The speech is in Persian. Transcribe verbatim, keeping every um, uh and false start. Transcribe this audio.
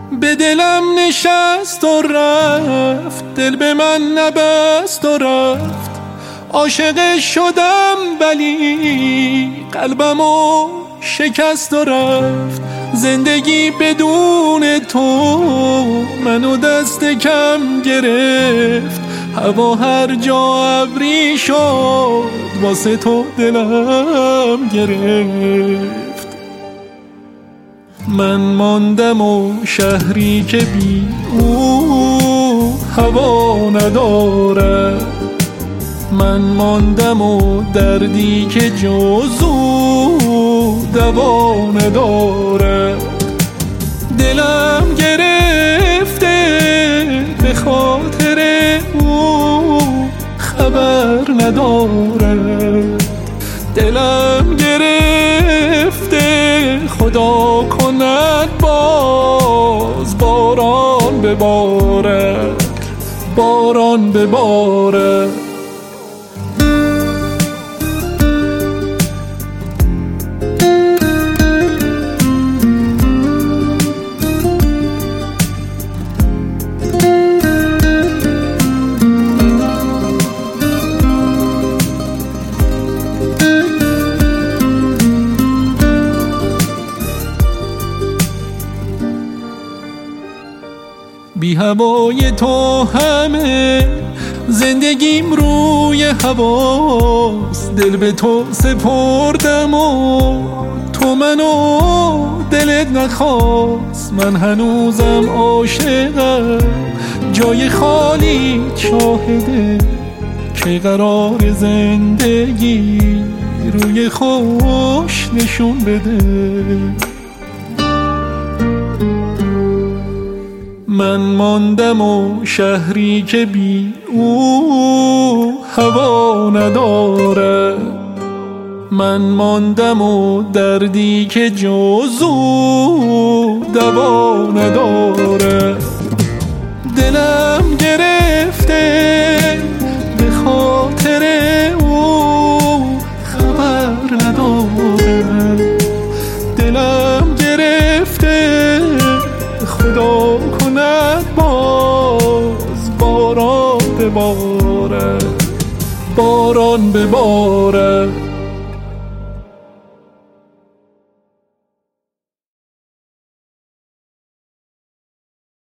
به دلم نشست و رفت، دل به من نبست و رفت. عاشق شدم ولی قلبمو شکست و رفت. زندگی بدون تو منو دست کم گرفت. هوا هر جا ابری شد واسه تو دلم گرفت. من ماندم و شهری که بی او هوا نداره. من ماندم و دردی که جز او دوا نداره. دلم گرفته به خاطر او خبر نداره. دلم گرفته خدا کند باز باران بباره، باران بباره. بی هوای تو همه زندگیم روی هواست. دل به تو سپردم و تو منو دلت نخواست. من هنوزم عاشقم، جای خالی شاهده که قرار زندگی روی خوش نشون بده. من ماندم و شهری که بی او هوا نداره. من ماندم و دردی که جز او دوا نداره. دلم گرفته به خاطر او خبر نداره. دلم گرفته خدا کند باز باران بباره، باران بباره.